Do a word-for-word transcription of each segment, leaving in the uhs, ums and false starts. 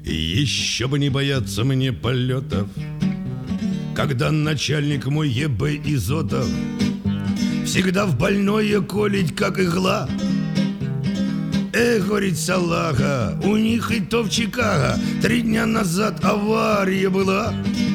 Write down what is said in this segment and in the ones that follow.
Еще бы не бояться мне полетов, когда начальник мой Е Б Изотов всегда в больное колить, как игла. Эх, говорит салага, у них и то в Чикаго три дня назад авария была.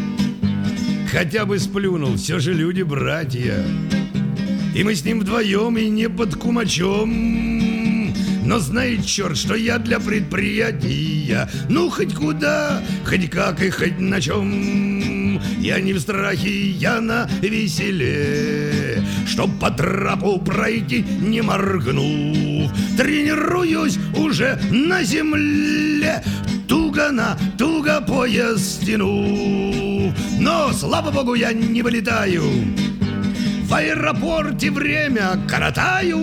Хотя бы сплюнул, все же люди братья, и мы с ним вдвоем и не под кумачом. Но знает черт, что я для предприятия, ну хоть куда, хоть как и хоть на чем. Я не в страхе, я на веселе, чтоб по трапу пройти не моргнув. Тренируюсь уже на земле, туго на туго пояс стяну. Но, слава богу, я не вылетаю, в аэропорте время коротаю.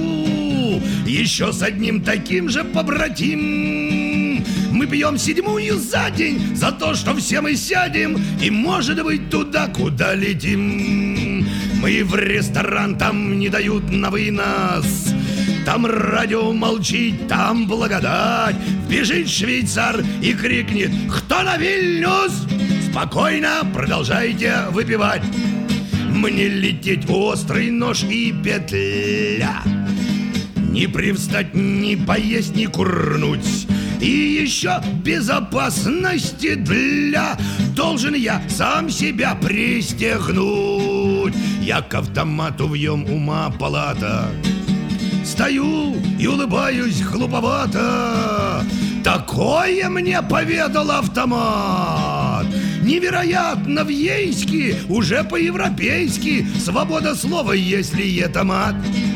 Еще с одним таким же побратим мы пьем седьмую за день за то, что все мы сядем и, может быть, туда, куда летим. Мы в ресторан, там не дают на вынос, там радио молчит, там благодать. Бежит швейцар и крикнет: кто на Вильнюс? Спокойно продолжайте выпивать. Мне лететь острый нож и петля, не привстать, не поесть, не курнуть. И еще безопасности для должен я сам себя пристегнуть. Я к автомату вьем ума палата, стою и улыбаюсь глуповато. Такое мне поведал автомат. Невероятно в ейске, уже по-европейски свобода слова, если это мат.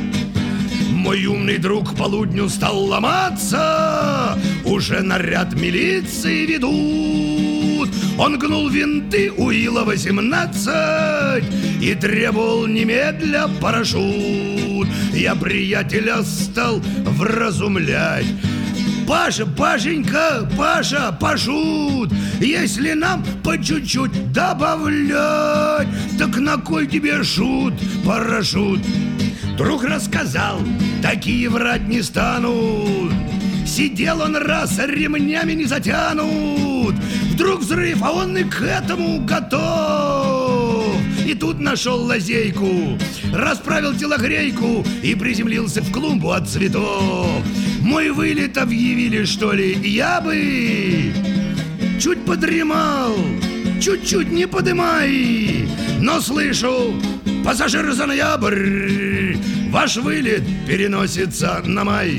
Мой умный друг к полудню стал ломаться, уже наряд милиции ведут. Он гнул винты у Ила восемнадцать и требовал немедля парашют. Я приятеля стал вразумлять: Паша, Пашенька, Паша, пошут, если нам по чуть-чуть добавлять, так на кой тебе шут, парашют? Друг рассказал, такие врать не станут. Сидел он раз, ремнями не затянут. Вдруг взрыв, а он и к этому готов. И тут нашел лазейку, расправил телогрейку и приземлился в клумбу от цветов. Мой вылет объявили, что ли, я бы чуть подремал, чуть-чуть не подымай. Но слышу: пассажир за ноябрь, ваш вылет переносится на май.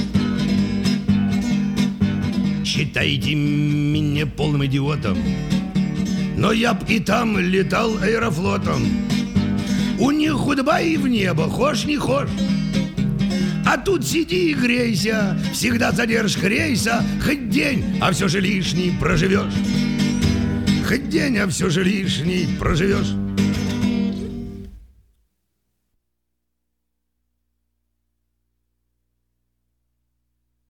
Считайте меня полным идиотом, но я б и там летал аэрофлотом. У них худба и в небо, хошь не хошь. А тут сиди и грейся, всегда задержка рейса. Хоть день, а все же лишний проживешь. Хоть день, а все же лишний проживешь.